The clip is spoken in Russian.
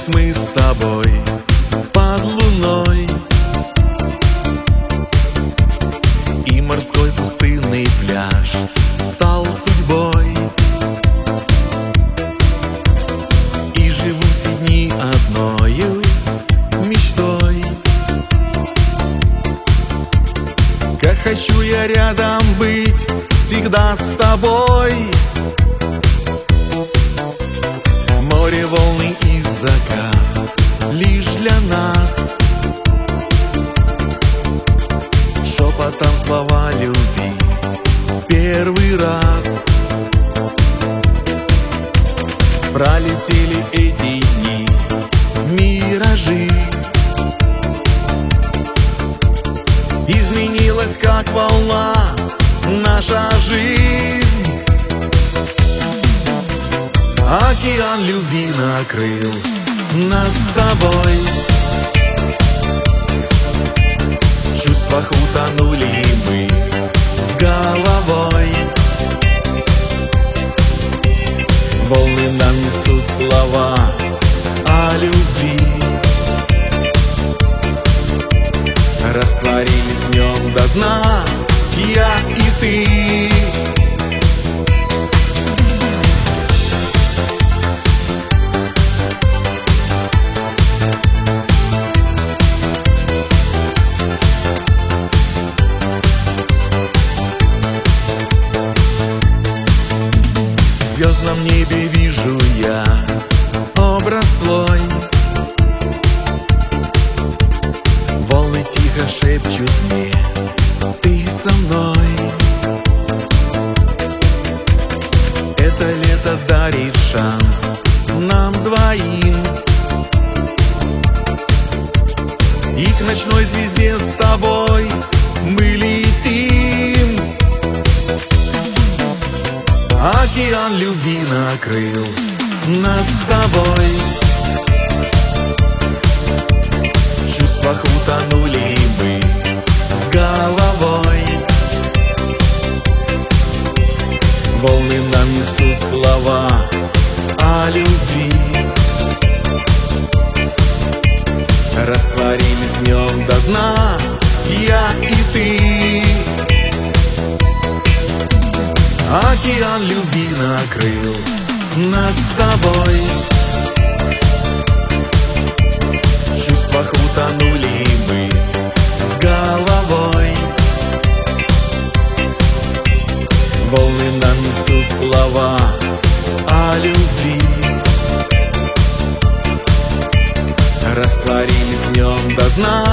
Встретились мы с тобой под луной, и морской пустынный пляж стал судьбой. И живу все дни одною мечтой. Как хочу я рядом быть всегда с тобой. Море, волны и закат лишь для нас. Шепотом слова любви первый раз. Пролетели эти дни, миражи. Изменилась, как волна, наша жизнь. Океан любви накрыл нас с тобой. В чувствах утонули мы с головой. Волны нам несут слова о любви. Растворились в нем до дна я и ты. В звездном небе вижу я образ твой. Волны тихо шепчут мне: ты со мной. Это лето дарит шанс нам двоим. И к ночной звезде с тобой мы летим. Океан любви накрыл нас с тобой. В чувствах утонули мы с головой. Волны нам несут слова о любви. Растворились в нем до дна я и ты. Океан любви накрыл нас с тобой. В чувствах утонули мы с головой. Волны нам несут слова о любви. Растворились в нем до дна